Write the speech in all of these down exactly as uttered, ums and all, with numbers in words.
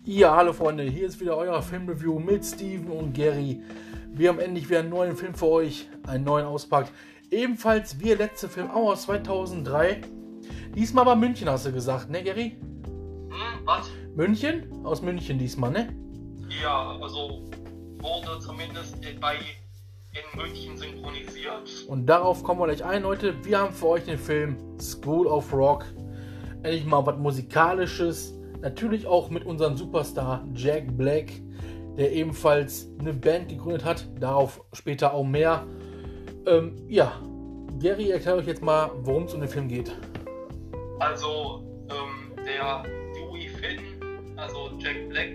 Ja, hallo Freunde, hier ist wieder euer Filmreview mit Steven und Gary. Wir haben endlich wieder einen neuen Film für euch, einen neuen auspackt. Ebenfalls wie der letzte Film, auch aus zweitausenddrei. Diesmal war München, hast du gesagt, ne Gary? Hm, was? München? Aus München diesmal, ne? Ja, also wurde zumindest bei in München synchronisiert. Und darauf kommen wir gleich ein, Leute. Wir haben für euch den Film School of Rock. Endlich mal was Musikalisches. Natürlich auch mit unserem Superstar Jack Black, der ebenfalls eine Band gegründet hat. Darauf später auch mehr. Ähm, ja, Gary, erklärt euch jetzt mal, worum es um den Film geht. Also, ähm, der Dewey Finn, also Jack Black,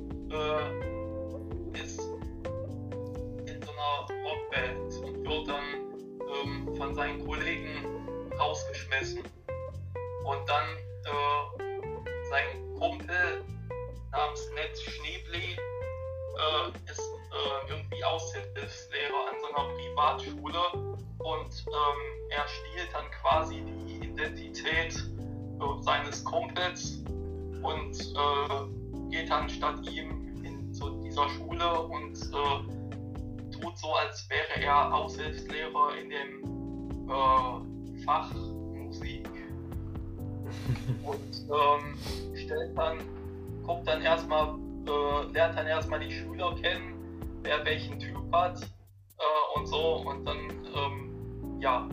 äh, ist in so einer Rockband und wird dann ähm, von seinen Kollegen rausgeschmissen. Und dann äh, sein Kumpel namens Ned Schneebly äh, ist äh, irgendwie Aushilfslehrer an so einer Privatschule und ähm, er stiehlt dann quasi die Identität äh, seines Kumpels und äh, geht dann statt ihm in zu dieser Schule und äh, tut so, als wäre er Aushilfslehrer in dem äh, Fach Musik. Und ähm, stellt dann, guckt dann erstmal, äh, lernt dann erstmal die Schüler kennen, wer welchen Typ hat äh, und so und dann, ähm, ja,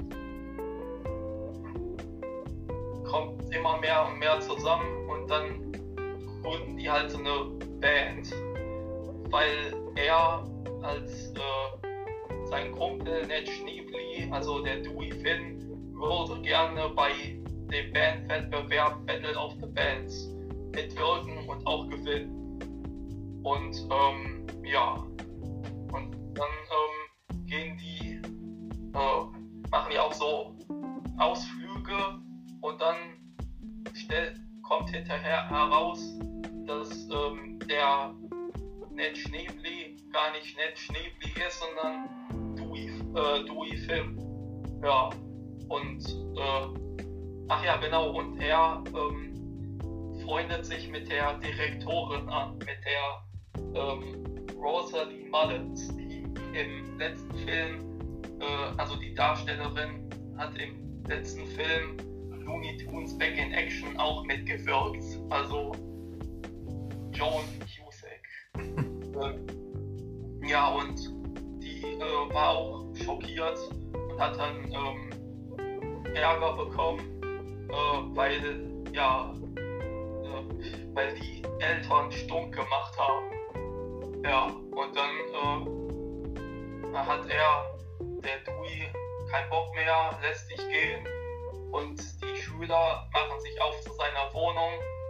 kommt immer mehr und mehr zusammen und dann gründen die halt so eine Band, weil er als äh, sein Kumpel Ned Schneebly, also der Dewey Finn, würde gerne bei dem Bandwettbewerb Battle of the Bands mitwirken und auch gewinnen. Und ähm, ja, und dann ähm, gehen die, äh, machen die auch so Ausflüge und dann stellt, kommt hinterher heraus, dass ähm, der Ned Schneebly gar nicht Ned Schneebly ist, sondern Dewey, äh, Dewey Finn. Ja, und äh, ach ja, genau, und er ähm, freundet sich mit der Direktorin an, mit der ähm, Rosalie Mullins, die im letzten Film, äh, also die Darstellerin hat im letzten Film Looney Tunes Back in Action auch mitgewirkt, also Joan Cusack. äh, ja, und die äh, war auch schockiert und hat dann ähm, Ärger bekommen. Äh, weil, ja, äh, weil die Eltern stunk gemacht haben. Ja, und dann äh, hat er, der Dewey, keinen Bock mehr, lässt sich gehen und die Schüler machen sich auf zu seiner Wohnung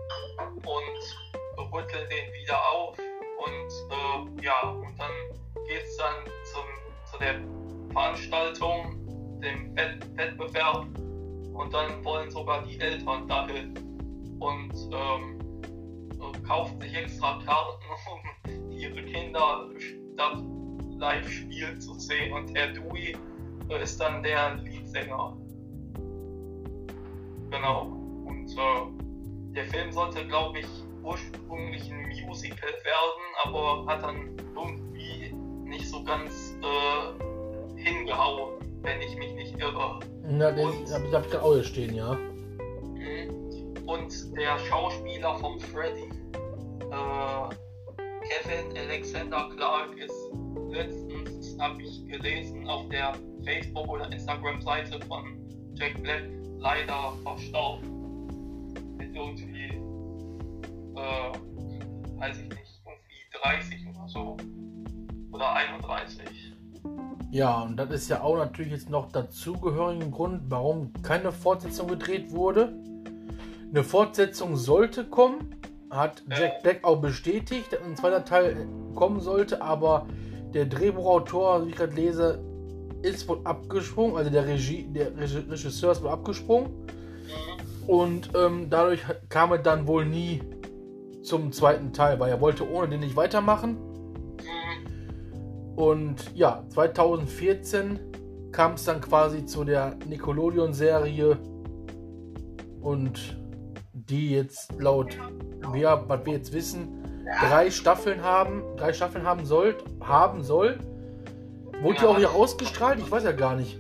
und rütteln den wieder auf und äh, ja, und dann geht's dann zum, zu der Veranstaltung, dem Wett- Wettbewerb. Und dann wollen sogar die Eltern dahin und ähm, kaufen sich extra Karten, um ihre Kinder statt live spielen zu sehen. Und der Dewey äh, ist dann der Leadsänger. Genau. Und äh, der Film sollte, glaube ich, ursprünglich ein Musical werden, aber hat dann irgendwie nicht so ganz äh, hingehauen, wenn ich mich nicht irre. Na, den habe ich gerade auch hier stehen, ja. Und der Schauspieler von Freddy, äh, Kevin Alexander Clark, ist letztens, habe ich gelesen, auf der Facebook- oder Instagram-Seite von Jack Black leider verstorben. Mit irgendwie, äh, weiß ich nicht, irgendwie dreißig oder so. Oder einunddreißig. Ja, und das ist ja auch natürlich jetzt noch dazugehörigen Grund, warum keine Fortsetzung gedreht wurde. Eine Fortsetzung sollte kommen, hat Jack Black auch bestätigt, dass ein zweiter Teil kommen sollte, aber der Drehbuchautor, wie ich gerade lese, ist wohl abgesprungen, also der, Regie, der Regisseur ist wohl abgesprungen und ähm, dadurch kam er dann wohl nie zum zweiten Teil, weil er wollte ohne den nicht weitermachen. Und ja, zweitausendvierzehn kam es dann quasi zu der Nickelodeon-Serie und die jetzt laut, wir, was wir jetzt wissen, drei Staffeln haben, drei Staffeln haben soll, haben soll. Wurde die auch hier ausgestrahlt? Ich weiß ja gar nicht.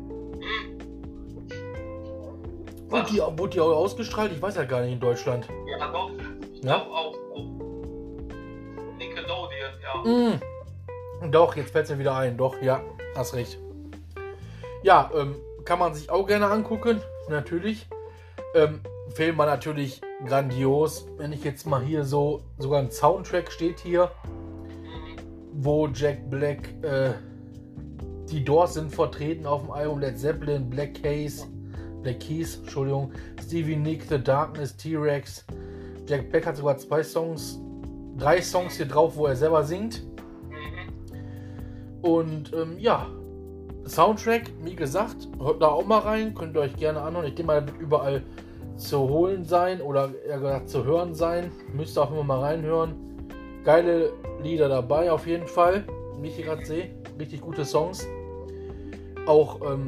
Wurde die, wurde die auch ausgestrahlt? Ich weiß ja gar nicht in Deutschland. Ja, doch. Ich Ja? glaube auch. Nickelodeon, ja. Mm. Doch, jetzt fällt es mir wieder ein. Doch, ja, hast recht. Ja, ähm, kann man sich auch gerne angucken. Natürlich. Ähm, Film war natürlich grandios. Wenn ich jetzt mal hier so, sogar ein Soundtrack steht hier, wo Jack Black, äh, die Doors sind vertreten auf dem Album, Led Zeppelin, Black Keys, Black Keys, Entschuldigung, Stevie Nicks, The Darkness, T-Rex. Jack Black hat sogar zwei Songs, drei Songs hier drauf, wo er selber singt. Und ähm, ja, Soundtrack, wie gesagt, hört da auch mal rein, könnt ihr euch gerne anhören. Ich denke mal, der wird überall zu holen sein oder eher gesagt zu hören sein. Müsst ihr auch immer mal reinhören. Geile Lieder dabei auf jeden Fall, wie ich hier gerade sehe. Richtig gute Songs. Auch ähm,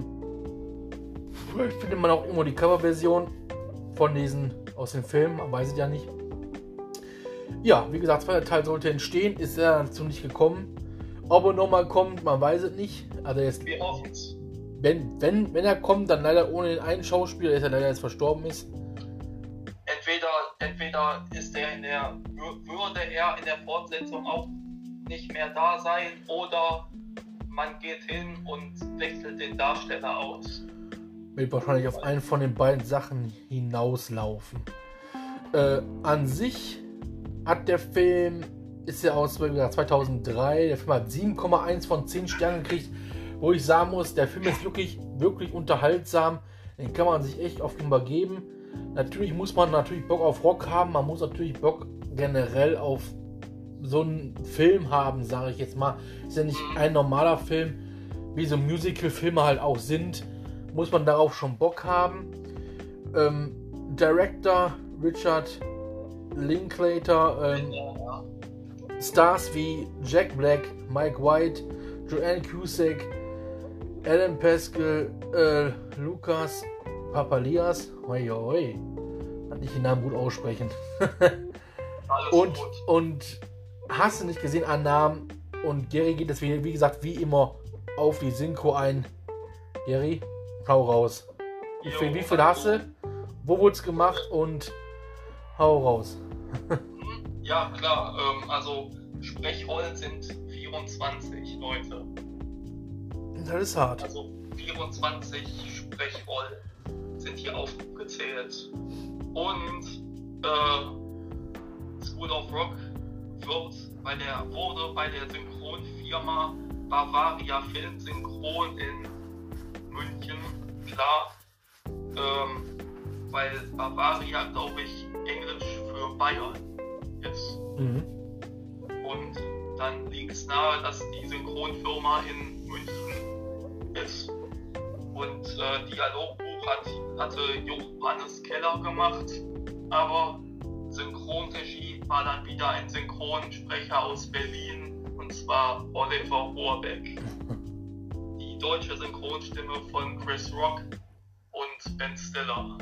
findet man auch immer die Coverversion von diesen aus den Filmen, man weiß es ja nicht. Ja, wie gesagt, zweiter Teil sollte entstehen, ist er dazu nicht gekommen. Ob er nochmal kommt, man weiß es nicht. Also jetzt, Wir hoffen's. wenn, wenn, wenn er kommt, dann leider ohne den einen Schauspieler, der leider jetzt verstorben ist. Entweder, entweder ist er in der, würde er in der Fortsetzung auch nicht mehr da sein, oder man geht hin und wechselt den Darsteller aus. Wird wahrscheinlich auf einen von den beiden Sachen hinauslaufen. Äh, an sich hat der Film, ist ja aus wie gesagt, zweitausenddrei, der Film hat sieben Komma eins von zehn Sternen gekriegt, wo ich sagen muss, der Film ist wirklich, wirklich unterhaltsam, den kann man sich echt oft übergeben. Natürlich muss man natürlich Bock auf Rock haben, man muss natürlich Bock generell auf so einen Film haben, sage ich jetzt mal. Ist ja nicht ein normaler Film, wie so Musical-Filme halt auch sind, muss man darauf schon Bock haben. Ähm, Director Richard Linklater, ähm, Ja, Stars wie Jack Black, Mike White, Joanne Cusack, Alan Pascal, äh, Lucas Papalias, hoi hoi, kann ich den Namen gut aussprechen. alles und, gut. und hast du nicht gesehen an Namen, und Gary geht es wie, wie gesagt wie immer auf die Synchro ein. Gary, hau raus. Wie viel, wie viel hast du? Wo wurde es gemacht und hau raus. Ja, klar. Ähm, also Sprechrollen sind vierundzwanzig Leute. Das ist hart. Also vierundzwanzig Sprechrollen sind hier aufgezählt. Und äh, School of Rock wird bei der, wurde bei der Synchronfirma Bavaria Film Synchron in München, klar, ähm, weil Bavaria, glaube ich, Englisch für Bayern ist. Mhm. Und dann liegt es nahe, dass die Synchronfirma in München ist. Und äh, Dialogbuch hat, hatte Johannes Keller gemacht, aber Synchronregie war dann wieder ein Synchronsprecher aus Berlin, und zwar Oliver Rohrbeck. Die deutsche Synchronstimme von Chris Rock und Ben Stiller.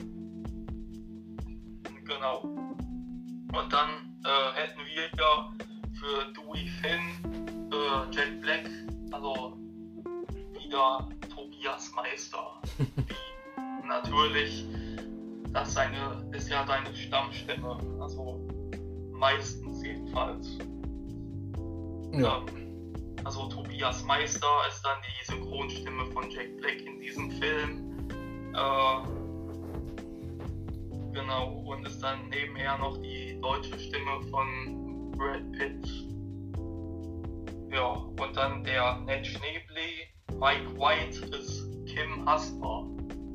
Genau. Und dann äh, hätten wir ja für Dewey Finn, äh, Jack Black, also wieder Tobias Meister. Wie natürlich, das seine, ist ja seine Stammstimme, also meistens jedenfalls. Ja. Ähm, also Tobias Meister ist dann die Synchronstimme von Jack Black in diesem Film. Äh, genau, und ist dann nebenher noch die deutsche Stimme von Brad Pitt. Ja, und dann der Ned Schneebly, Mike White ist Kim Hasper.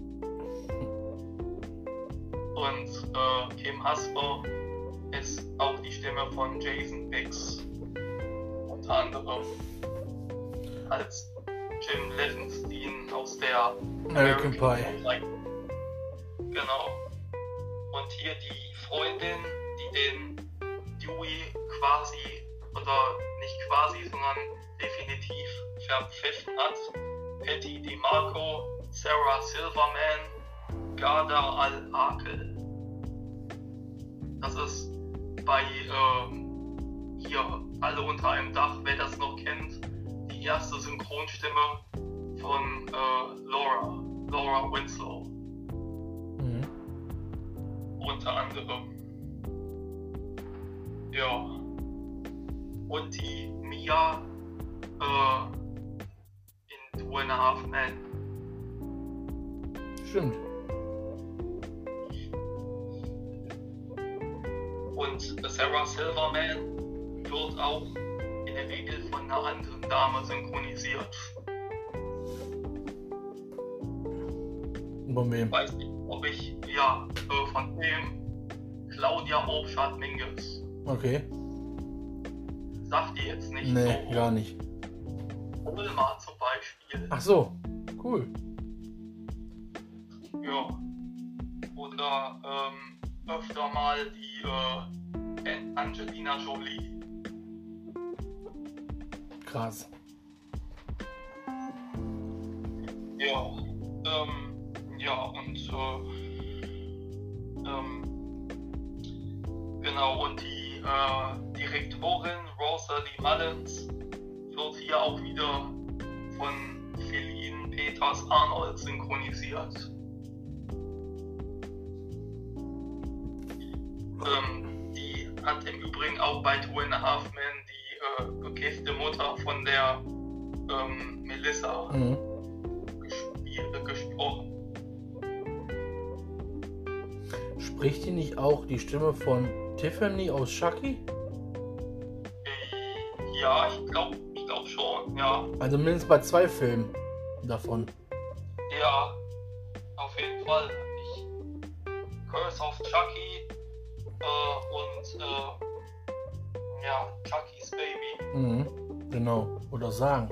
Und äh, Kim Hasper ist auch die Stimme von Jason Biggs. Unter anderem als Jim Levenstein aus der American Pie. Genau. Und hier die Freundin, die den Dewey quasi, oder nicht quasi, sondern definitiv verpfiffen hat. Patty DiMarco, Sarah Silverman, Garda Al-Akel. Das ist bei ähm, hier Alle unter einem Dach, wer das noch kennt, die erste Synchronstimme von äh, Laura, Laura Winslow. Mhm. Unter anderem. Ja. Und die Mia äh, in Two and a Half Men. Stimmt. Und Sarah Silverman wird auch in der Regel von einer anderen Dame synchronisiert. Von wem? Ich weiß nicht, ob ich, ja, äh, von dem Claudia Obschat-Mingus. Okay. Sagt ihr jetzt nicht Nee, so. gar nicht. Ulma zum Beispiel. Ach so, cool. Ja. Oder ähm, öfter mal die äh, Angelina Jolie. Krass. Ja. Ähm, ja, und äh, ähm, genau, und die äh, Direktorin Rosalie Mullins wird hier auch wieder von Feline Peters Arnold synchronisiert. Ähm, die hat im Übrigen auch bei Two and a Half Men die äh, bekiffte Mutter von der ähm, Melissa Mhm. gespielt, gesprochen. Spricht die nicht auch die Stimme von Tiffany aus Chucky? Ja, ich glaube ich glaub schon, ja. Also mindestens bei zwei Filmen davon. Ja, auf jeden Fall. Ich, Curse of Chucky äh, und äh, ja, Chucky's Baby. Mhm. Genau. Oder sagen.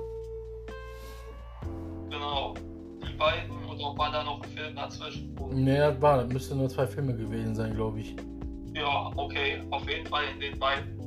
Genau. Die beiden, oder war da noch ein Film dazwischen? Nee, das war, das müsste nur zwei Filme gewesen sein, glaube ich. Ja, okay, auf jeden Fall in den beiden.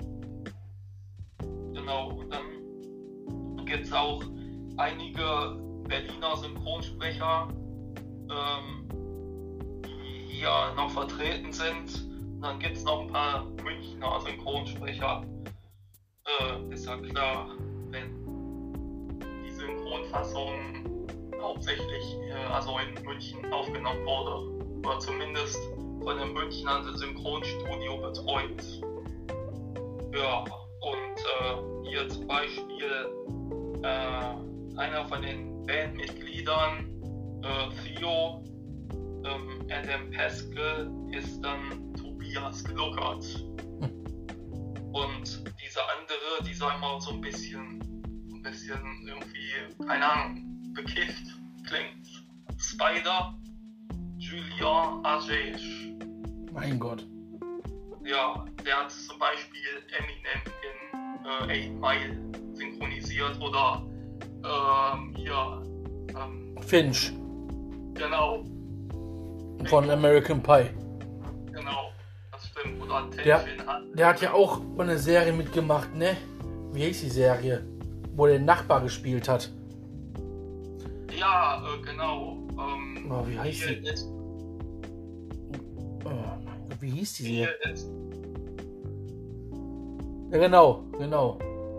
Genau, und dann gibt es auch einige Berliner Synchronsprecher, ähm, die hier noch vertreten sind. Und dann gibt es noch ein paar Münchner Synchronsprecher. Äh, ist ja klar, wenn die Synchronfassung hauptsächlich äh, also in München aufgenommen wurde. Oder zumindest von einem Münchner Synchronstudio betreut. Ja, und äh, hier zum Beispiel äh, einer von den Bandmitgliedern, äh, Theo, ähm, Adam Pascal, ist dann Tobias Gluckert. Hm. Und dieser andere, dieser immer so ein bisschen, ein bisschen irgendwie, keine Ahnung, bekifft klingt, Spider, Julian Assange. Mein Gott. Ja, der hat zum Beispiel Eminem in äh, Eight Mile synchronisiert oder ähm, hier, ähm, Finch genau, von American Pie. genau, das stimmt, oder Der, Tension hat. der hat ja auch bei einer Serie mitgemacht, ne? Wie hieß die Serie? Wo der Nachbar gespielt hat. Ja, äh, genau. Ähm, Oh, wie heißt hier die? ist, Oh mein Gott, wie hieß die hier Serie? ist, Ja, genau, genau.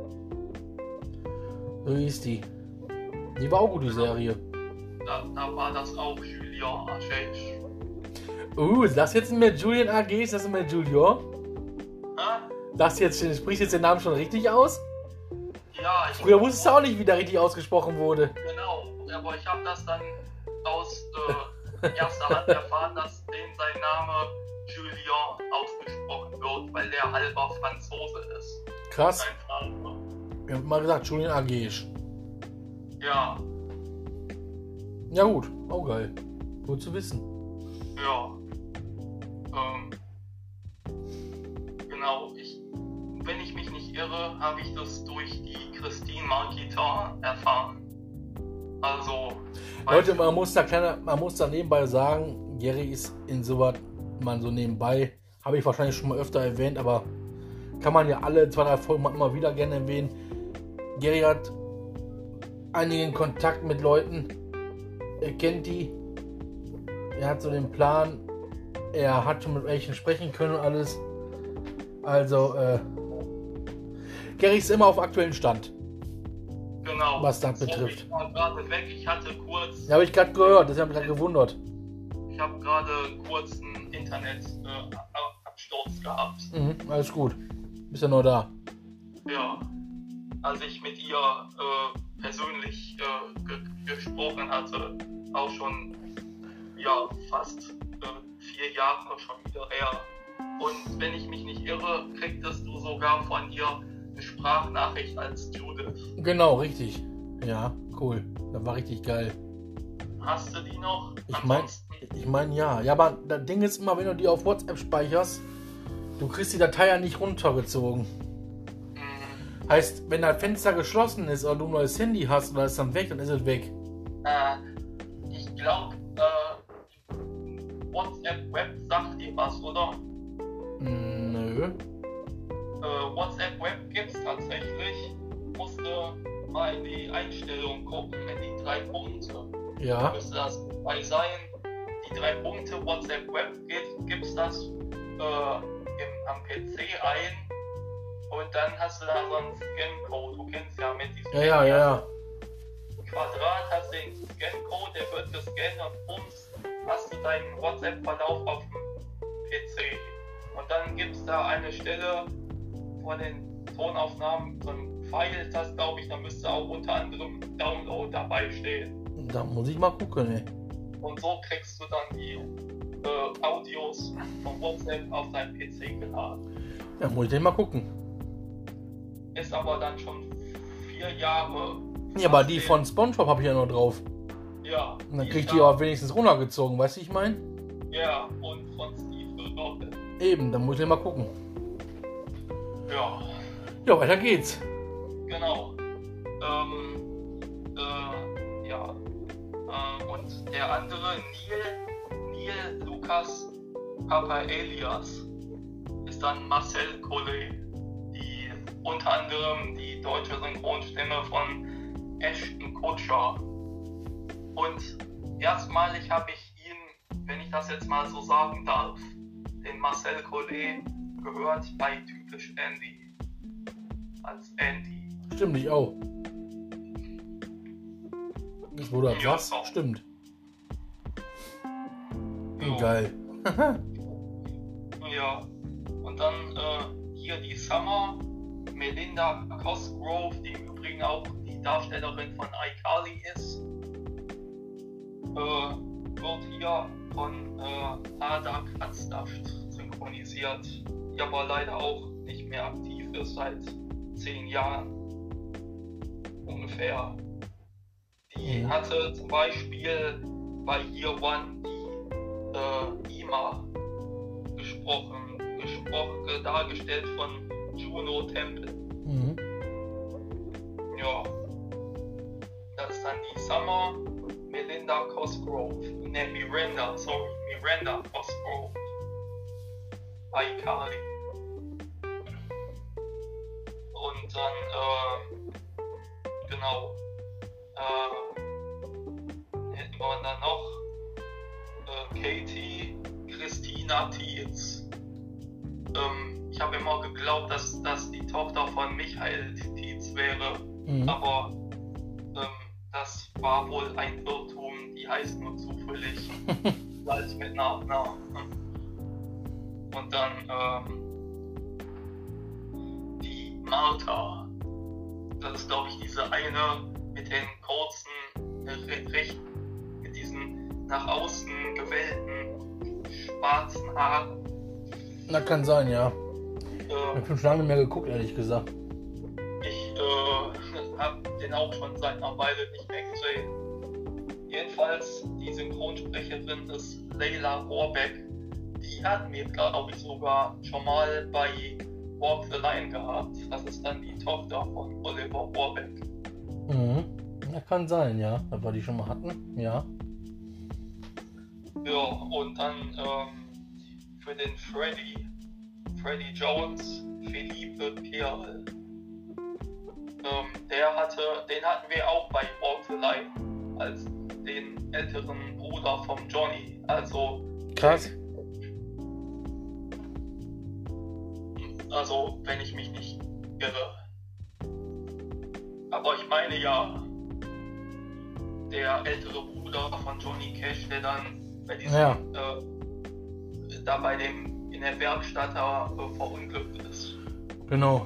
So hieß die. Die war auch gut, die Serie. da, da war das auch Julian Assange. Uh, ist das jetzt mehr Julian A G? Ist das mehr Julian? Ha? Das jetzt, sprichst jetzt den Namen schon richtig aus? Ja, ich Früher wusstest du auch nicht, wie der richtig ausgesprochen wurde. Genau, aber ich habe das dann aus äh, erster Hand erfahren, dass dem sein Name Julian ausgesprochen wird, weil der halber Franzose ist. Krass. Sein Vater. Wir haben mal gesagt, Julian A G ist. Ja, Ja gut, auch geil. Gut zu wissen. ja. Ähm, genau, ich, wenn ich mich nicht irre, habe ich das durch die Christine Marquitin erfahren. Also, Leute, man muss da kleiner, man muss da nebenbei sagen, Gary ist in sowas, man so nebenbei, habe ich wahrscheinlich schon mal öfter erwähnt, aber kann man ja alle zwei, drei Folgen mal immer wieder gerne erwähnen. Gary hat einigen Kontakt mit Leuten, er kennt die, er hat so den Plan, er hat schon mit welchen sprechen können und alles. Also, äh, Gary ist immer auf aktuellen Stand. Genau. Was das So, betrifft. Ich war gerade weg, ich hatte kurz. Ja, habe ich gerade gehört, das habe ich gerade gewundert. Ich habe gerade kurz einen Internetabsturz äh, gehabt. Mhm, alles gut. Bist ja noch da. Ja. Als ich mit ihr äh, persönlich äh, ge- gesprochen hatte, auch schon ja, fast äh, vier Jahre schon wieder her. Und wenn ich mich nicht irre, kriegtest du sogar von ihr eine Sprachnachricht als Judith. Genau, richtig. Ja, cool. Das war richtig geil. Hast du die noch? Ich meine, ich mein, ja. Ja, aber das Ding ist immer, wenn du die auf WhatsApp speicherst, du kriegst die Datei ja nicht runtergezogen. Mhm. Heißt, wenn das Fenster geschlossen ist oder du ein neues Handy hast oder ist dann weg, dann ist es weg. Äh, ich glaube, äh, WhatsApp Web sagt dir was, oder? Nö. Äh, WhatsApp Web gibt's tatsächlich. Musste mal in die Einstellung gucken, in die drei Punkte. Ja. Müsste das bei sein. Die drei Punkte WhatsApp Web gibt, gibt's das äh, im, am P C ein. Und dann hast du da so einen Scan-Code. Du kennst ja mit diesem Ja, ja, ja, ja. Quadrat, hast du den Scan-Code, der wird gescannt und bums, hast du deinen WhatsApp-Verlauf auf dem P C. Und dann gibt es da eine Stelle von den Tonaufnahmen, so ein Pfeil, das glaube ich, da müsste auch unter anderem Download dabei stehen. Da muss ich mal gucken, ey. Und so kriegst du dann die äh, Audios von WhatsApp auf deinen P C geladen. Ja, muss ich den mal gucken. Ist aber dann schon vier Jahre. Ja, aber die von SpongeBob habe ich ja noch drauf. Ja. Und dann die krieg ich ist die da- auch wenigstens runtergezogen, weißt du, ich meine? Ja, und von Steve Urkel. Eben, dann muss ich den mal gucken. Ja. Ja, weiter geht's. Genau. Ähm, äh, ja. Äh, und der andere, Neil, Neil Lukas Papa Elias, ist dann Marcel Collet, die unter anderem die deutsche Synchronstimme von Ashton Kutcher. Und erstmalig habe ich ihn, wenn ich das jetzt mal so sagen darf, den Marcel Collet gehört bei Typisch Andy. Als Andy. Stimmt, ich auch. Das wurde Ja, was? auch. Stimmt. Jo. Geil. Ja. Und dann äh, hier die Summer, Melinda Cosgrove, die im Übrigen auch die Darstellerin von iCarly ist, äh, wird hier von äh, Ada Kratzdaft synchronisiert, die aber leider auch nicht mehr aktiv ist seit zehn Jahren ungefähr. Die Mhm. hatte zum Beispiel bei Year One die äh, Ima gesprochen, gesprochen, dargestellt von Juno Temple. Mhm. Ja. Das ist dann die Summer, Melinda Cosgrove. Ne, Miranda, sorry, Miranda Cosgrove. iCarly. Und dann, äh, genau, äh, hätten wir dann noch äh, Katie, Christina Tietz. Ähm, ich habe immer geglaubt, dass das die Tochter von Michael Tietz wäre, Mhm. aber ähm, das war wohl ein Irrtum, die heißt nur zufällig gleich mit Nachnamen. Und dann ähm, die Martha. Das ist, glaube ich, diese eine mit den kurzen, äh, recht, mit diesen nach außen gewellten schwarzen Haaren. Na, kann sein, ja. Ich Äh, habe schon lange nicht mehr geguckt, ehrlich gesagt. ich äh, habe den auch schon seit einer Weile nicht mehr gesehen. Jedenfalls, die Synchronsprecherin ist Leila Rohrbeck. Die hatten wir, glaube ich, sogar schon mal bei Walk the Line gehabt. Das ist dann die Tochter von Oliver Rohrbeck. Mhm. Ja, kann sein, ja. Weil wir die schon mal hatten, ja. Ja, und dann ähm, für den Freddy, Freddy Jones, Philippe Perl. Ähm, der hatte, den hatten wir auch bei Walk the Line als den älteren Bruder vom Johnny. Also Krass. Also, wenn ich mich nicht irre. Aber ich meine ja, der ältere Bruder von Johnny Cash, der dann bei diesem, Ja. äh, da bei dem, in der Werkstatt da äh, verunglückt ist. Genau.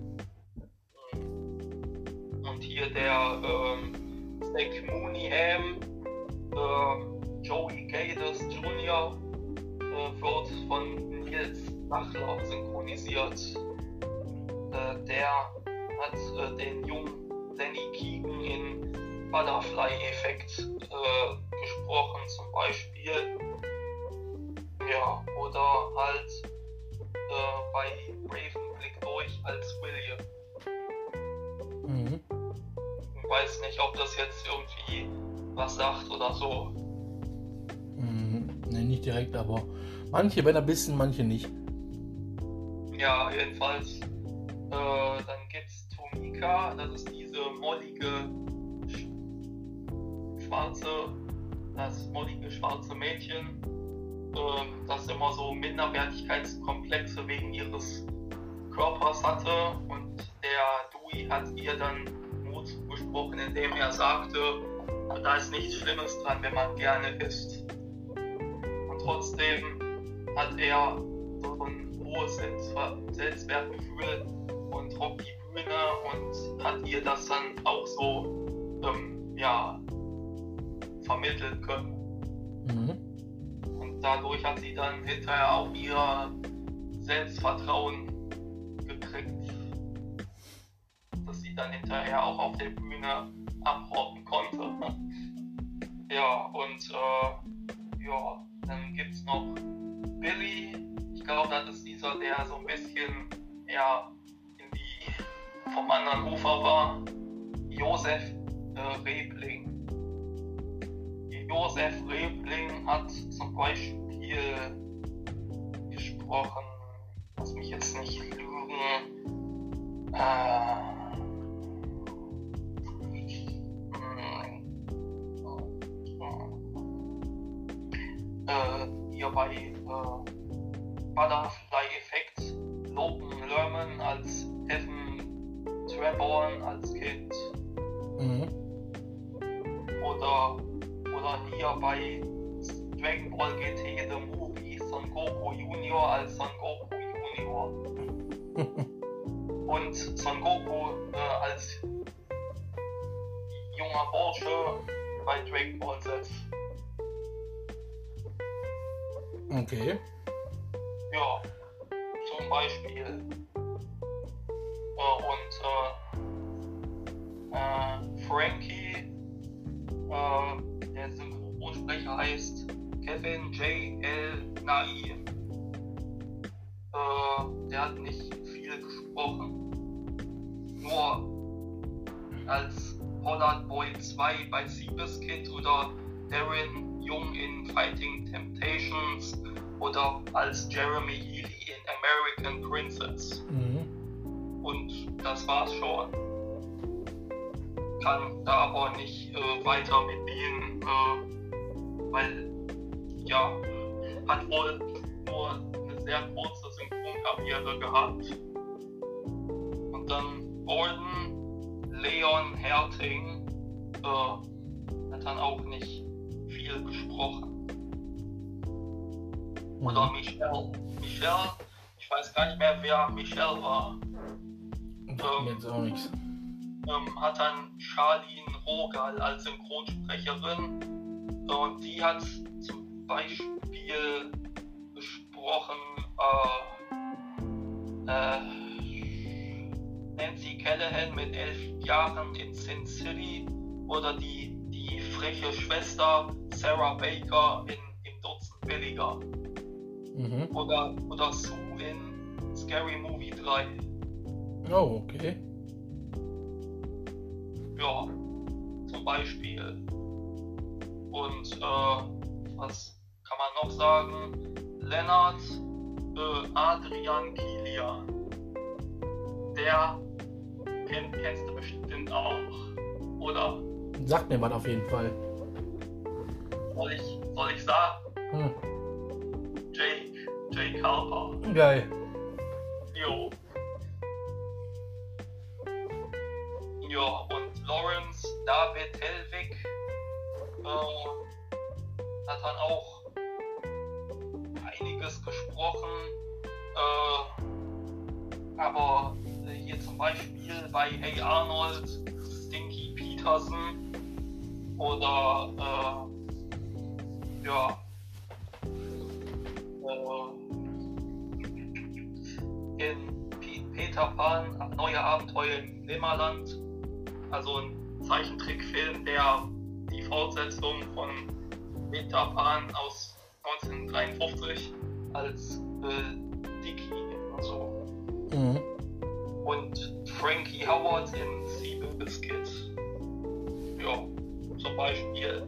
Und hier der ähm, Zack Mooneyham, äh, Joey Gades Junior äh, wird von Nils Bachler synchronisiert. Äh, der hat äh, den jungen Danny Keegan in Butterfly-Effekt äh, gesprochen zum Beispiel. Ja, oder halt äh, bei Raven Blick durch als William. Mhm. Ich weiß nicht, ob das jetzt irgendwie was sagt oder so. Mhm. Ne, nicht direkt, aber manche werden ein bisschen, manche nicht. Ja, jedenfalls. Äh, dann gibt's Tomika, das ist diese mollige sch- schwarze, das mollige schwarze Mädchen, äh, das immer so Minderwertigkeitskomplexe wegen ihres Körpers hatte, und der Dewey hat ihr dann Mut zugesprochen, indem er sagte, da ist nichts Schlimmes dran, wenn man gerne isst. Und trotzdem hat er so ein hohes Selbstwertgefühl und rockt die Bühne und hat ihr das dann auch so ähm, ja, vermitteln können. Mhm. Und dadurch hat sie dann hinterher auch ihr Selbstvertrauen gekriegt, dass sie dann hinterher auch auf der Bühne abrocken konnte. Ja, und äh, ja, dann gibt's noch Billy. Ich glaube, das ist dieser, der so ein bisschen eher in die, vom anderen Ufer war. Josef äh, Rebling. Josef Rebling hat zum Beispiel gesprochen, lass mich jetzt nicht lügen, äh, äh, hier bei äh, Butterfly-Effekt, Logan Lerman als Evan Treborn als Kind. Mhm. Oder, oder hier bei Dragon Ball G T The Movie Son Goku Junior als Son Goku Junior. Und Son Goku äh, als junger Bursche bei Dragon Ball Z. Okay. Ja, zum Beispiel. Äh, und äh, äh, Frankie, äh, der Synchronsprecher heißt Kevin J L Nai. Äh, der hat nicht viel gesprochen. Nur als Pollard Boy zwei bei Seabiscuit oder Darren Young in Fighting Temptations oder als Jeremy Healy in American Princess. Mhm. Und das war's schon. Kann da aber nicht äh, weiter mit denen, äh, weil, ja, hat wohl nur eine sehr kurze Synchronkarriere gehabt. Und dann Gordon Leon Herting äh, hat dann auch nicht viel gesprochen. Oder Michelle. Michelle, ich weiß gar nicht mehr, wer Michelle war. Ähm, jetzt auch nichts. Ähm, hat dann Charlene Rogal als Synchronsprecherin. Und die hat zum Beispiel gesprochen äh, äh, Nancy Callahan mit elf Jahren in Sin City oder die, die freche Schwester Sarah Baker in Im Dutzend Billiger. Mhm. Oder, oder Sue in Scary Movie drei. Oh, okay. Ja, zum Beispiel. Und äh, was kann man noch sagen? Lennart äh, Adrian Kilian. Der kenn, kennst du bestimmt auch, oder? Sagt mir was auf jeden Fall. Soll ich, soll ich sagen? Hm. Jake, Jake Harper. Geil. Jo. einiges gesprochen, äh, aber äh, hier zum Beispiel bei Hey Arnold, Stinky Peterson oder äh, ja äh, in P- Peter Pan, Neue Abenteuer im Nimmerland, also ein Zeichentrickfilm, der die Fortsetzung von Peter Pan aus neunzehnhundertdreiundfünfzig als äh, Dicky und so. Mhm. Und Frankie Howard in Seabiscuit. Ja, zum Beispiel.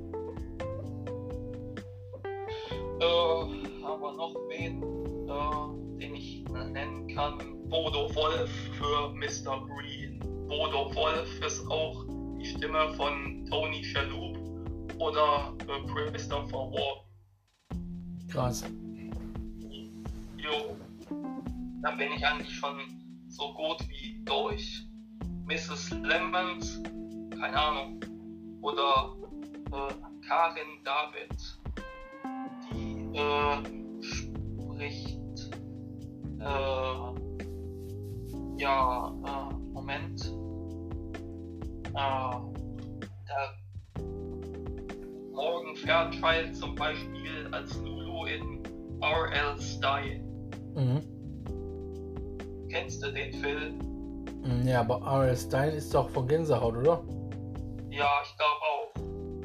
Äh, aber noch wen, äh, den ich äh, nennen kann. Bodo Wolf für Mister Green. Bodo Wolf ist auch die Stimme von Tony Shalhoub oder äh, Christopher Walken. Krass. Jo, dann bin ich eigentlich schon so gut wie durch. Missus Lemons, keine Ahnung, oder äh, Karin David, die äh, spricht, äh, ja, äh, Moment, äh, da Morgan Fairchild zum Beispiel als Lulu in R L Style. Mhm. Kennst du den Film? Ja, aber R L Style ist doch von Gänsehaut, oder? Ja, ich glaube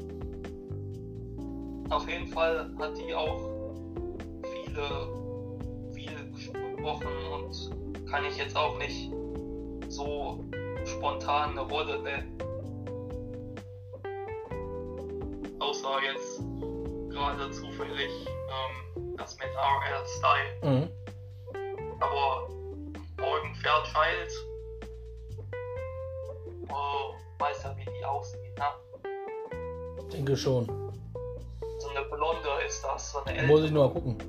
auch. Auf jeden Fall hat die auch viele, viel gesprochen und kann ich jetzt auch nicht so spontan eine Rolle nennen. Außer jetzt gerade zufällig ähm, das mit R L Style. Mhm. Aber Morgan Fairchild, oh, weiß ja, wie die aussieht, ne? Ich denke schon. So eine Blonde ist das, so eine ältere. Muss ich nur mal gucken.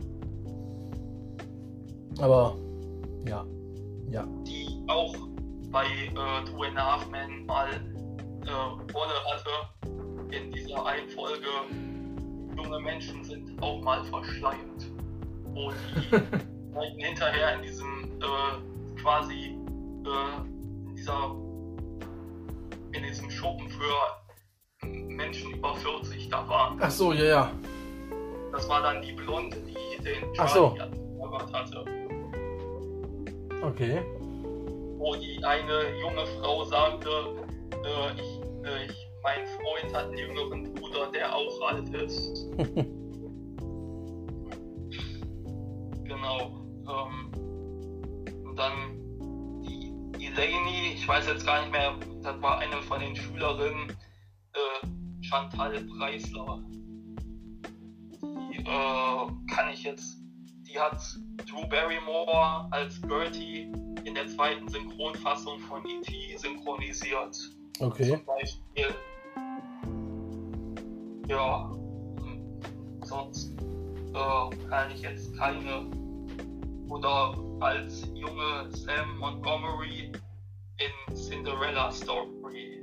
Aber, ja. Ja. Die auch bei äh, Two and a Half Men mal äh, Rolle hatte. In dieser einen Folge, junge Menschen sind auch mal verschleimt. Wo die hinterher in diesem äh, quasi äh, in dieser in diesem Schuppen für Menschen über vierzig da waren. Ach so, ja, ja. Das war dann die Blonde, die den Ach so. Charlie hatte. Okay. Wo die eine junge Frau sagte, äh, ich, äh, ich, mein Freund hat einen jüngeren Bruder, der auch alt ist. Genau. Ähm, und dann die Elaine, ich weiß jetzt gar nicht mehr, das war eine von den Schülerinnen, äh, Chantal Preisler. Die äh, kann ich jetzt, die hat Drew Barrymore als Gertie in der zweiten Synchronfassung von E T synchronisiert. Okay. Zum Beispiel. Ja, sonst äh, kann ich jetzt keine. Oder als junge Sam Montgomery in Cinderella Story.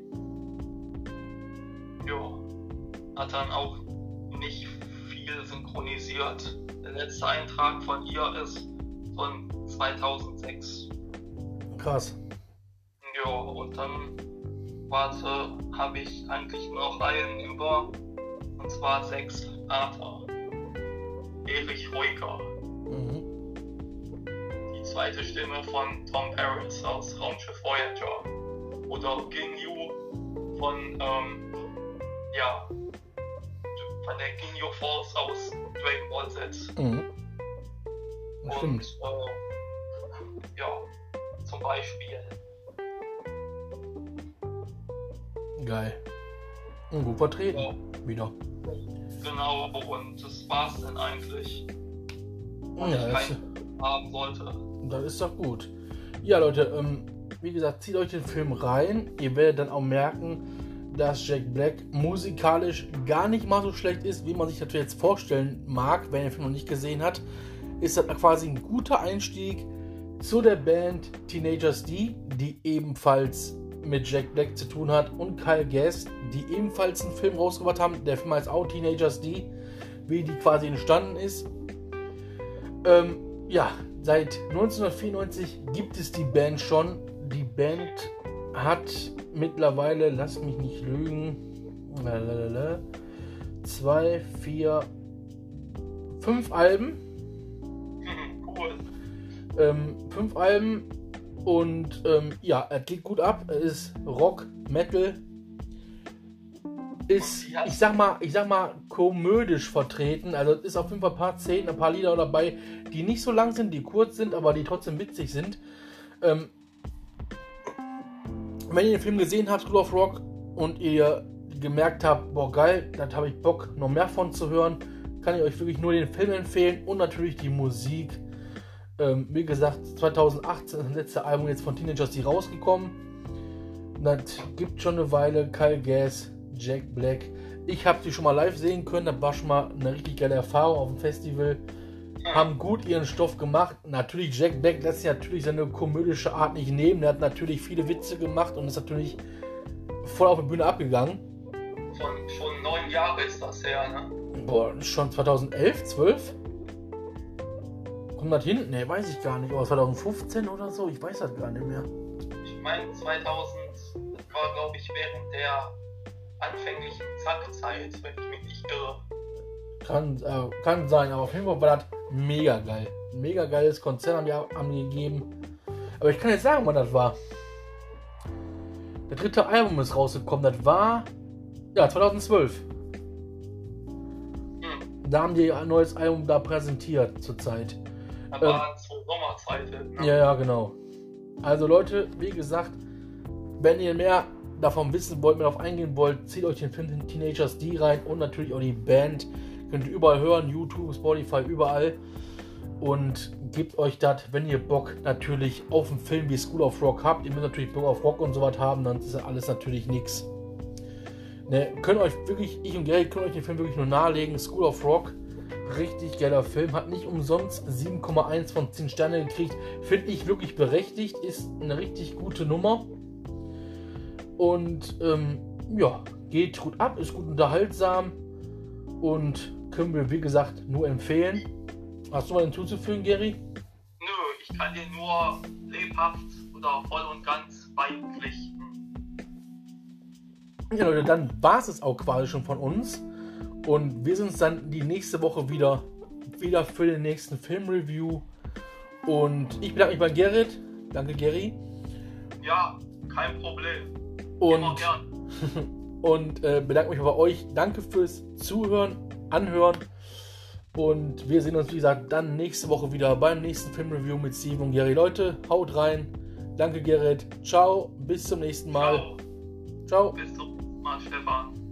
Ja, hat dann auch nicht viel synchronisiert. Der letzte Eintrag von ihr ist von zweitausendsechs. Krass. Ja, und dann, warte, habe ich eigentlich nur noch Reihen über, und zwar sechs Vater. Erich Honecker. Mhm. Die zweite Stimme von Tom Paris aus Raumschiff Voyager. Oder Ging Yu von, ähm, ja, von der Ging Yu Force aus Dragon Ball Z. Mhm. Das Und, stimmt. äh, ja, zum Beispiel. Geil. Und gut vertreten. Ja. Wieder. Genau, und das war's dann eigentlich, was Ja, ich das, keinen haben sollte. das ist doch gut. Ja, Leute, ähm, wie gesagt, zieht euch den Film rein. Ihr werdet dann auch merken, dass Jack Black musikalisch gar nicht mal so schlecht ist, wie man sich natürlich jetzt vorstellen mag, wenn ihr den Film noch nicht gesehen hat. Ist das quasi ein guter Einstieg zu der Band Teenagers D, die ebenfalls mit Jack Black zu tun hat, und Kyle Gass, die ebenfalls einen Film rausgebracht haben. Der Film heißt auch Teenagers D, wie die quasi entstanden ist. Ähm, ja, seit neunzehnhundertvierundneunzig gibt es die Band schon. Die Band hat mittlerweile, lass mich nicht lügen, lalalala, zwei, vier, fünf Alben. Cool. Ähm, fünf Alben und ähm, ja, er geht gut ab. Er ist Rock, Metal, ist, ich sag mal, ich sag mal, komödisch vertreten. Also es ist auf jeden Fall ein paar Szenen, ein paar Lieder dabei, die nicht so lang sind, die kurz sind, aber die trotzdem witzig sind. Ähm, wenn ihr den Film gesehen habt, School of Rock, und ihr gemerkt habt, boah geil, da habe ich Bock, noch mehr von zu hören, kann ich euch wirklich nur den Film empfehlen und natürlich die Musik. Ähm, wie gesagt, zweitausendachtzehn ist das letzte Album jetzt von Teenagers die rausgekommen. Das gibt schon eine Weile. Kyle Gass, Jack Black. Ich habe sie schon mal live sehen können. Das war schon mal eine richtig geile Erfahrung auf dem Festival. Haben gut ihren Stoff gemacht. Natürlich, Jack Black lässt sich natürlich seine komödische Art nicht nehmen. Der hat natürlich viele Witze gemacht und ist natürlich voll auf der Bühne abgegangen. Von schon neun Jahre ist das her, ne? Boah, schon zweitausendelf, zwölf? Kommt das hin? Ne, weiß ich gar nicht. Aber zweitausendfünfzehn oder so? Ich weiß das gar nicht mehr. Ich meine, zweitausend war, glaube ich, während der anfänglichen Zack-Zeit, wenn ich mich nicht irre. Kann, äh, kann sein, aber auf jeden Fall war das mega geil. Mega geiles Konzert haben die, haben die gegeben. Aber ich kann jetzt sagen, wann das war. Der dritte Album ist rausgekommen. Das war ja zweitausendzwölf. Hm. Da haben die ein neues Album da präsentiert zurzeit. Da ähm, waren es Sommerzeiten. Ne? Ja, ja, genau. Also Leute, wie gesagt, wenn ihr mehr davon wissen wollt, mehr darauf eingehen wollt, zieht euch den Film Teenagers D rein und natürlich auch die Band. Könnt ihr überall hören, YouTube, Spotify, überall. Und gebt euch das, wenn ihr Bock natürlich auf einen Film wie School of Rock habt. Ihr müsst natürlich Bock auf Rock und sowas haben, dann ist das alles natürlich nichts. Ne, könnt euch wirklich, ich und Gary können euch den Film wirklich nur nahelegen. School of Rock, richtig geiler Film, hat nicht umsonst sieben Komma eins von zehn Sterne gekriegt. Finde ich wirklich berechtigt, ist eine richtig gute Nummer. Und ähm, ja, geht gut ab, ist gut unterhaltsam und können wir, wie gesagt, nur empfehlen. Hast du mal hinzuzufügen, Gary? Nö, ich kann dir nur lebhaft oder voll und ganz beipflichten. Ja Leute, dann war es auch quasi schon von uns. Und wir sind uns dann die nächste Woche wieder, wieder für den nächsten Filmreview. Und ich bedanke mich bei Gerrit. Danke, Gary. Ja, kein Problem. Und, Immer gern. und äh, bedanke mich bei euch. Danke fürs Zuhören, Anhören. Und wir sehen uns, wie gesagt, dann nächste Woche wieder beim nächsten Filmreview mit Steve und Gary. Leute, haut rein. Danke, Gerrit. Ciao. Bis zum nächsten Mal. Ciao. Ciao. Bis zum nächsten Mal, Stefan.